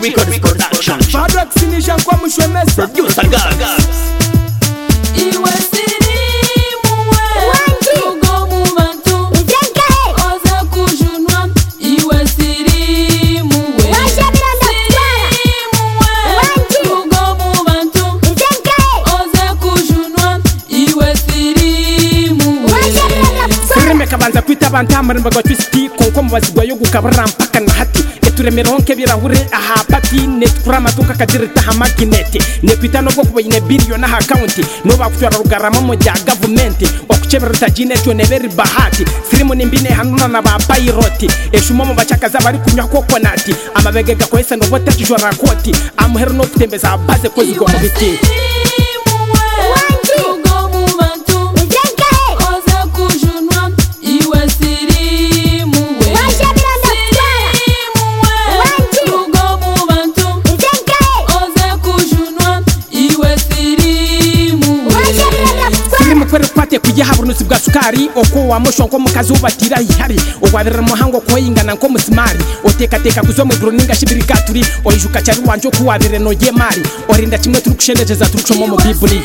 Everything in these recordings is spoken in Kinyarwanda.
Records Production. Fadrax sinisha kwa mshwemesa Producer Gaga. Iwe sirimu we Ugomu mantu Oza kujunwa Iwe sirimu we Sirimu we Ugomu mantu Oza kujunwa Iwe sirimu we Sirime kabanza kwita bantamara mbago twisiti konko mubazigwa yo gukabara mpaka na hati eturemera honke birahure aha pati netkurama tuka kadirita ha magnet ne kwita no bwo kubayine billion ha account no bakutwara rugarama mu ja government okuchebera tajine cyo neberi bahati sirimo nimbine hanuna na ba pilot eshumo mu bachakaza bari kunywa kokonati amabegega kwesa no botakijora koti amuhero no kutembeza baze kozigo mu biti kwate kugihaburunusi bwa sukari oko wa moshonko mukazi ubatira ihari ogwabirira muhango koyingana nko musimari oteka kuzo mu bruninga shibirika turi oyijuka cyari wanje kuwabire no yemari orinda kimwe turi kushendeza turi kushoma mu bibuli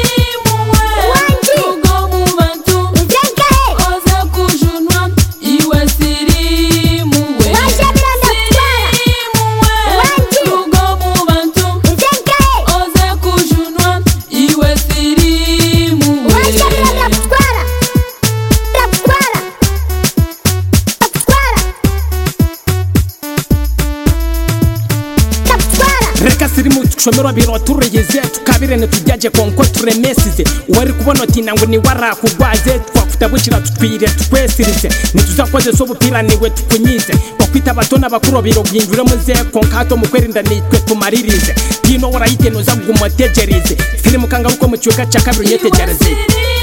Reka sirimu tushomero biro tureyeze tukabirene tujyaje konko turemesize wari kubona ati nango ni warakugwaze twakutabukira tutwire twesirize nituzakoze so bupira niwe tukunyize bakwita batona bakuro biro bwinjure muze konkato mukwerinda nitwe tumaririze dino warayite no zagumotegereze sirimu kanga uko mu cyuka cyakabiro nyetegereze